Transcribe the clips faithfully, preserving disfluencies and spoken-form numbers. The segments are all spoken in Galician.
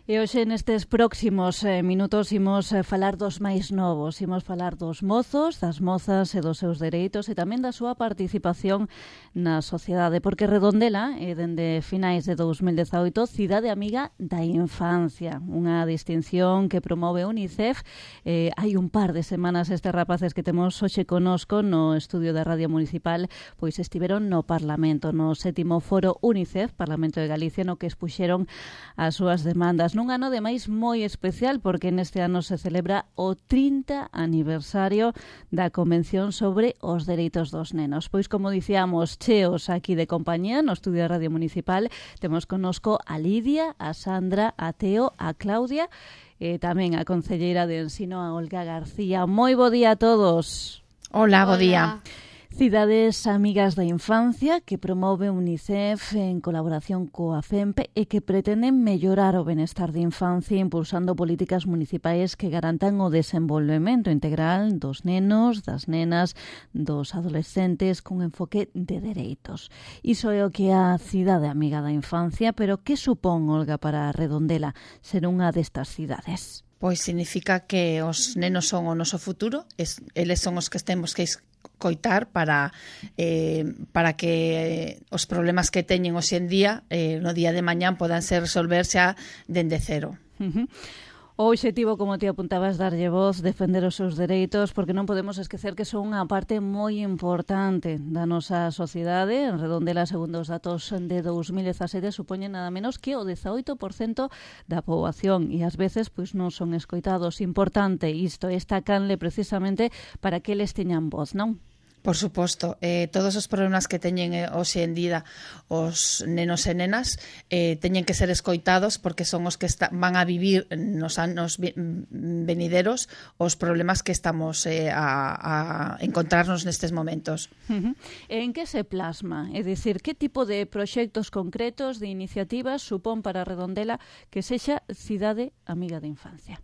E hoxe nestes próximos eh, minutos imos eh, falar dos máis novos, imos falar dos mozos, das mozas e dos seus dereitos e tamén da súa participación na sociedade, porque Redondela é dende finais de dos mil dezaoito Cidade Amiga da Infancia, unha distinción que promove UNICEF. Eh, hai un par de semanas estes rapaces que temos hoxe conosco no estudio da Radio Municipal, pois estiveron no Parlamento, no sétimo foro UNICEF, Parlamento de Galicia, no que expuxeron as súas demandas. Nun ano de máis moi especial porque neste ano se celebra o trinta aniversario da Convención sobre os Dereitos dos Nenos. Pois, como dicíamos, cheos aquí de compañía no estudio da Radio Municipal, temos conosco a Lidia, a Sandra, a Teo, a Claudia e tamén a concelleira de Ensino, a Olga García. Moi bo día a todos. Hola, bo día. Cidades Amigas da Infancia que promove UNICEF en colaboración coa FEMP e que pretenden mellorar o benestar de infancia impulsando políticas municipais que garantan o desenvolvemento integral dos nenos, das nenas, dos adolescentes cun enfoque de dereitos. Iso é o que é a Cidade Amiga da Infancia, pero que supón, Olga, para Redondela ser unha destas cidades? Pois significa que os nenos son o noso futuro, es, eles son os que temos que coitar para eh, para que os problemas que teñen hoxe en día eh, no día de mañán podan ser resolverse a dende cero. Uh-huh. O obxectivo, como te apuntabas, darlle voz, defender os seus dereitos, porque non podemos esquecer que son unha parte moi importante da nosa sociedade. En Redondela, segundo os datos de dos mil dezasete, supoñen nada menos que o dezaoito por cento da poboación e ás veces pois non son escoitados. Importante isto, esta canle precisamente para que eles teñan voz, non? Por suposto, eh, todos os problemas que teñen eh, hoxe en día os nenos e nenas eh, teñen que ser escoitados porque son os que está, van a vivir nos anos venideros os problemas que estamos eh, a, a encontrarnos nestes momentos. Uh-huh. En que se plasma? É dicir, que tipo de proxectos concretos, de iniciativas supón para Redondela que sexa Cidade Amiga da Infancia?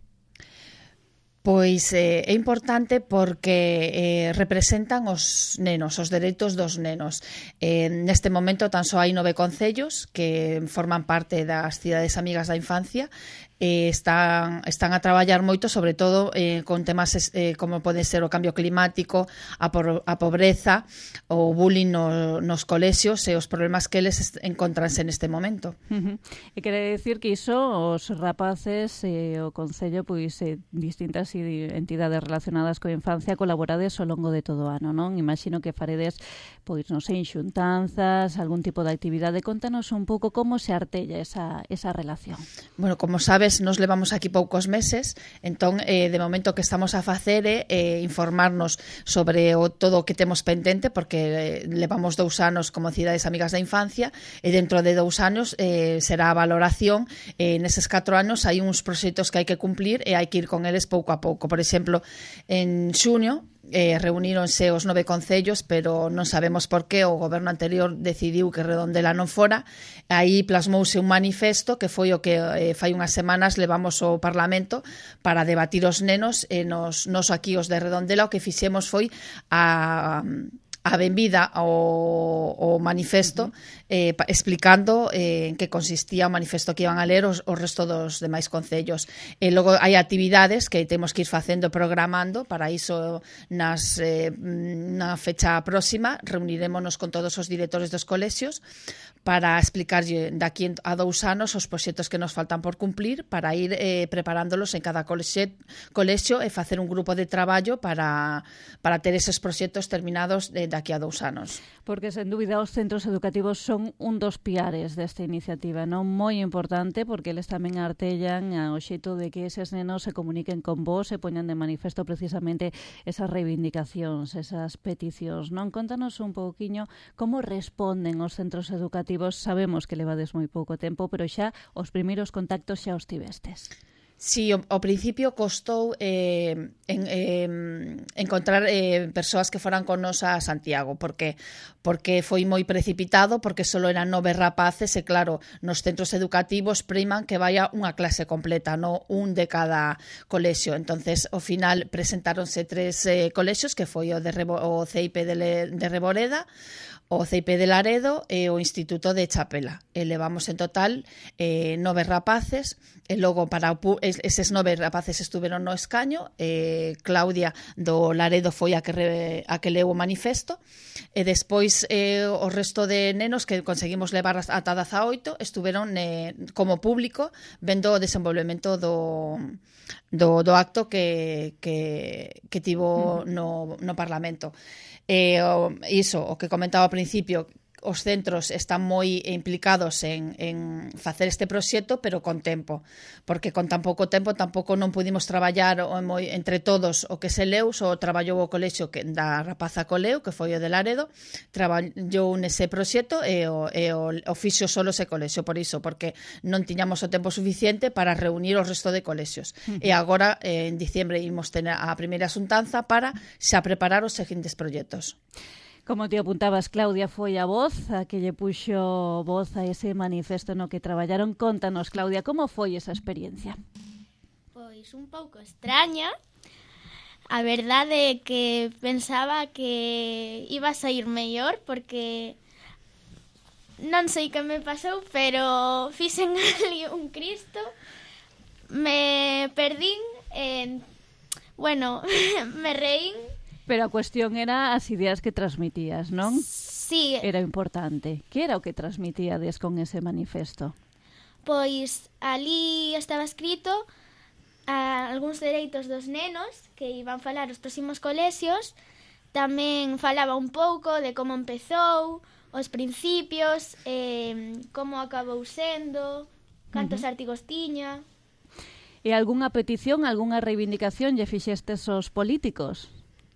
Pois eh, é importante porque eh, representan os nenos, os dereitos dos nenos. Eh, neste momento tan só hai nove concellos que forman parte das Cidades Amigas da Infancia e están, están a traballar moito, sobre todo eh, con temas eh, como pode ser o cambio climático, a, por, a pobreza, o bullying no, nos colexios e os problemas que eles encontranse neste momento. Uh-huh. E quere decir que iso os rapaces e o Concello, pois eh, distintas entidades relacionadas coa infancia colaborades ao longo de todo o ano, non? Imagino que faredes, pois, non sei, xuntanzas, algún tipo de actividade. Contanos un pouco como se artella esa, esa relación. Bueno, como sabes, nos levamos aquí poucos meses, entón, eh, de momento que estamos a facer é eh, informarnos sobre o, todo o que temos pendente, porque eh, levamos dous anos como Cidades Amigas da Infancia, e dentro de dous anos eh, será a valoración. Eh, neses catro anos hai uns proxectos que hai que cumplir e hai que ir con eles pouco a pouco. Por exemplo, en xuño, Eh, reuníronse os nove concellos, pero non sabemos por que o goberno anterior decidiu que Redondela non fora. Aí plasmouse un manifesto que foi o que eh, fai unhas semanas levamos ao Parlamento para debatir os nenos e nos, nos aquí os de Redondela o que fixemos foi a... a benvida ao, ao manifesto eh, explicando eh, en que consistía o manifesto que iban a ler os, os resto dos demais concellos. E logo hai actividades que temos que ir facendo e programando. Para iso nas, eh, na fecha próxima reunirémonos con todos os directores dos colexios para explicarlle daqui a dous anos os proxectos que nos faltan por cumplir para ir eh, preparándolos en cada colexio, colexio e facer un grupo de traballo para, para ter eses proxectos terminados de daqui a dous anos. Porque, sen dúbida, os centros educativos son un dos piares desta iniciativa, non? Moi importante, porque eles tamén artellan ao xeito de que eses nenos se comuniquen con vos e poñan de manifesto precisamente esas reivindicacións, esas peticións, non? Contanos un pouquiño como responden os centros educativos. Sabemos que levades moi pouco tempo, pero xa os primeiros contactos xa os tivestes. Sí, ao, ao principio costou eh, en, eh, encontrar eh, persoas que foran con nos a Santiago, porque porque foi moi precipitado, porque só eran nove rapaces e claro, nos centros educativos priman que vaya unha clase completa, non un de cada colexio. Entonces, ao final presentáronse tres eh, colexios, que foi o, de Rebo, o C I P de, Le, de Reboreda, o C I P de Laredo e o Instituto de Chapela. E levamos en total eh, nove rapaces, e logo para o, eses nove rapaces estuveron no escaño, eh, Claudia do Laredo foi a que, re, a que leu o manifesto, e despois eh, o resto de nenos que conseguimos levar ata dezaoito estuveron eh, como público vendo o desenvolvemento do, do, do acto que, que, que tivo no, no Parlamento. Eh, o, iso, o que comentaba ao principio, os centros están moi implicados en, en facer este proxecto, pero con tempo, porque con tan pouco tempo tampouco non pudimos traballar o, moi, entre todos o que se leu, só traballou o colexio que, da rapaza coleu, que foi o de Laredo, traballou nese proxecto e o, e o, o fixo solo ese colexio, por iso, porque non tiñamos o tempo suficiente para reunir o resto de colexios. Uh-huh. E agora, eh, en diciembre, imos tener a primeira xuntanza para xa preparar os seguintes proxectos. Como te apuntabas, Claudia foi a voz a que lle puxo voz a ese manifesto no que traballaron. Contanos, Claudia, como foi esa experiencia? Pois un pouco extraña. A verdade é que pensaba que iba a sair mellor, porque non sei que me pasou, pero fixen ali un Cristo, me perdín, eh, bueno, me reín. Pero a cuestión era as ideas que transmitías, non? Sí. Era importante. Que era o que transmitíades con ese manifesto? Pois ali estaba escrito a algúns dereitos dos nenos que iban falar os próximos colexios. Tamén falaba un pouco de como empezou, os principios, eh, como acabou sendo, cantos uh-huh. artigos tiña. E algunha petición, algunha reivindicación lle fixestes aos políticos?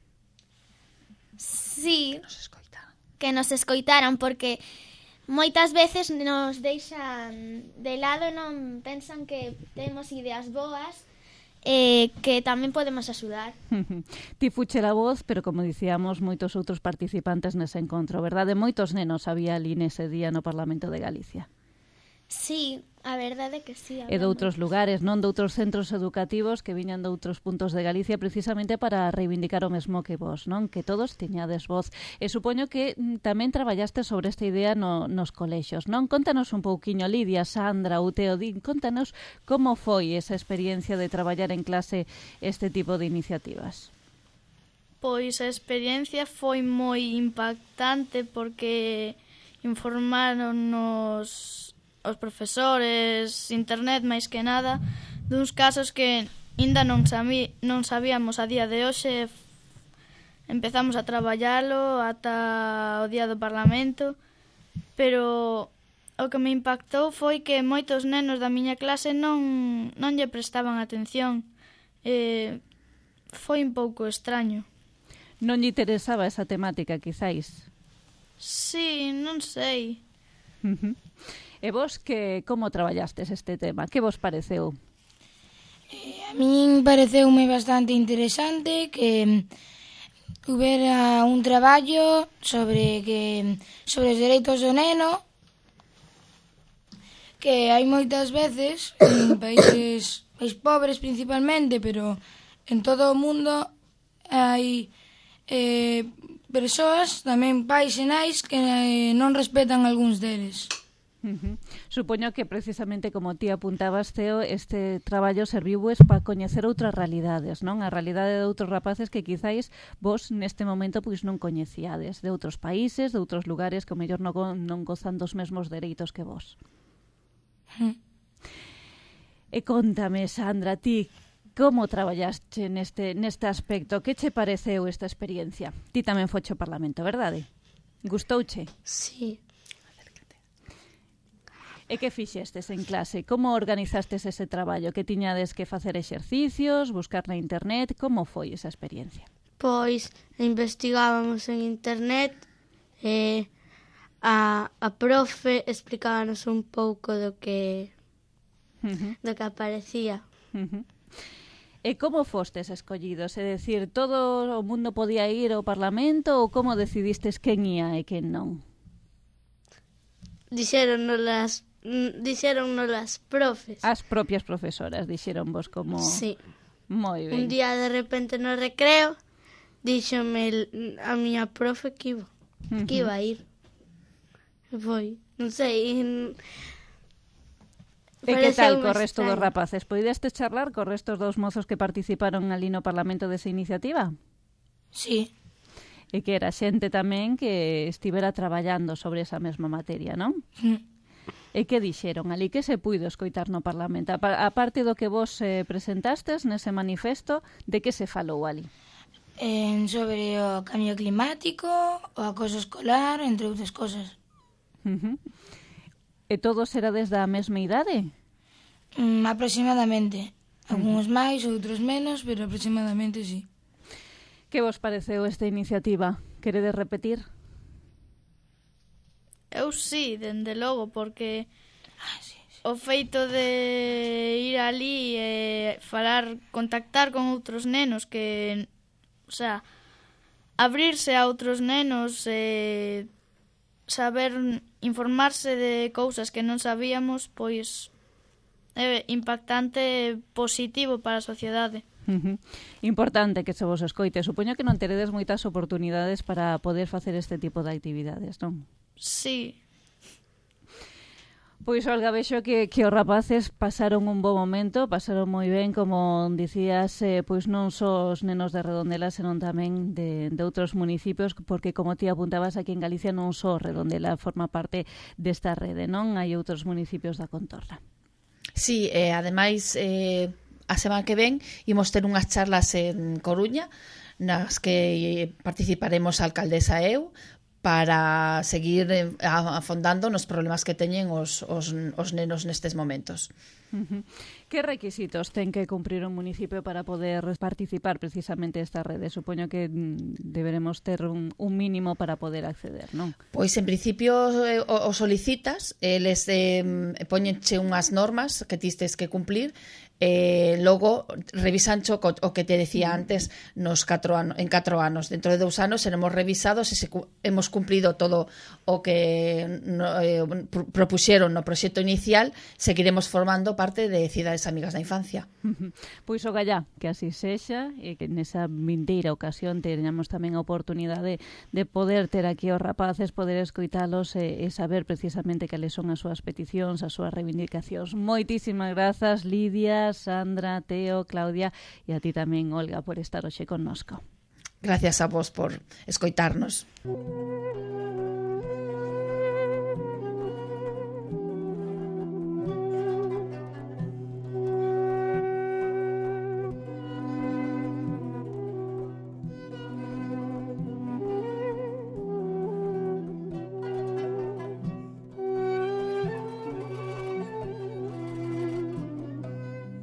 Sí, que nos escoitaran. Que nos escoitaran, porque moitas veces nos deixan de lado e non pensan que temos ideas boas e que tamén podemos axudar. Ti fuche a voz, pero como dicíamos, moitos outros participantes nese encontro, verdade? Moitos nenos había ali nese día no Parlamento de Galicia. Sí, a verdade é que sí. E de outros lugares, non de outros centros educativos que viñan de outros puntos de Galicia precisamente para reivindicar o mesmo que vos, non? Que todos tiñades voz. E supoño que tamén traballaste sobre esta idea no, nos colexios, non? Contanos un pouquiño, Lidia, Sandra, Uteo, Dín, contanos como foi esa experiencia de traballar en clase este tipo de iniciativas. Pois a experiencia foi moi impactante porque informaron-nos os profesores, internet máis que nada, duns casos que ainda non, sabí, non sabíamos a día de hoxe. Empezamos a traballalo ata o día do Parlamento, pero o que me impactou foi que moitos nenos da miña clase non, non lle prestaban atención. Eh, foi un pouco extraño. Non lle interesaba esa temática, quizáis? Sí, non sei. Uh-huh. E vos, que como traballastes este tema? Que vos pareceu? Eh, a min pareceume bastante interesante que houbera un traballo sobre que sobre os dereitos do neno, que hai moitas veces en países, países pobres principalmente, pero en todo o mundo hai eh, persoas, tamén pais e nais, que eh, non respetan algúns deles. Uh-huh. Supoño que precisamente como ti apuntabas, Teo, este traballo serviu vos para coñecer outras realidades, non? A realidade de outros rapaces que quizáis vos neste momento pois non coñecíades, de outros países, de outros lugares que o mellor non, non gozan dos mesmos dereitos que vos. Uh-huh. E contame, Sandra, ti como traballaste neste, neste aspecto? Que che pareceu esta experiencia? Ti tamén foche ao Parlamento, verdade? Gustouche? Sí. E que fixestes en clase? Como organizastes ese traballo? Que tiñades que facer exercicios, buscar na internet? Como foi esa experiencia? Pois investigábamos en internet e a, a profe explicábanos un pouco do que uh-huh. do que aparecía. Uh-huh. E como fostes escollidos? É dicir, todo o mundo podía ir ao Parlamento ou como decidistes quen ia e quen non? Dixéronnos las, dixéronnos las profes. As propias profesoras dixeron vos como... Sí. Moi ben. Un día de repente no recreo díxome a miña profe que iba, uh-huh. que iba a ir. E foi, non sei... E que tal co resto dos rapaces? Poideste charlar co resto dos mozos que participaron ali no Parlamento desa iniciativa? Sí. E que era xente tamén que estivera traballando sobre esa mesma materia, non? Mm. E que dixeron ali? Que se puido escoitar no Parlamento? A parte do que vos eh, presentastes nese manifesto, de que se falou ali? Eh, sobre o cambio climático, o acoso escolar, entre outras cosas. Uh-huh. E todos erades da mesma idade? Mm, aproximadamente. Algunos máis, outros menos, pero aproximadamente sí. Que vos pareceu esta iniciativa? Queredes repetir? Eu sí, dende logo, porque ah, sí, sí. o feito de ir ali e falar, contactar con outros nenos que, o sea, abrirse a outros nenos e saber informarse de cousas que non sabíamos, pois é impactante, positivo para a sociedade. Uh-huh. Importante que se vos escoite. Supoño que non teredes moitas oportunidades para poder facer este tipo de actividades, non? Sí. Pois, Olga, vexo que, que os rapaces pasaron un bo momento, pasaron moi ben, como dicías, eh, pois non só os nenos de Redondela, senón tamén de, de outros municipios, porque, como ti apuntabas, aquí en Galicia non só Redondela forma parte desta rede, non? Hai outros municipios da contorna. Sí, eh, ademais, eh, a semana que ven imos ter unhas charlas en Coruña, nas que participaremos a alcaldesa e eu, para seguir afondando nos problemas que teñen os, os, os nenos nestes momentos. Uh-huh. Que requisitos ten que cumprir un municipio para poder participar precisamente desta rede? Supoño que deberemos ter un, un mínimo para poder acceder, non? Pois, en principio, eh, o, o solicitas, eles eh, poñenche unhas normas que tistes que cumplir, eh, logo revisancho o, o que te decía antes nos catro ano, en catro anos. Dentro de dous anos seremos revisados e se cu, hemos cumplido todo o que no, eh, propuxeron no proxecto inicial, seguiremos formando parte de Cidades Amigas da Infancia. Pois o gallá, que así sexa, e que nesa vindeira ocasión teñamos tamén a oportunidade de poder ter aquí os rapaces, poder escoitalos e, e saber precisamente cales son as súas peticións, as súas reivindicacións. Moitísimas grazas, Lidia, Sandra, Teo, Claudia e a ti tamén, Olga, por estar hoxe connosco. Gracias a vos por escoitarnos.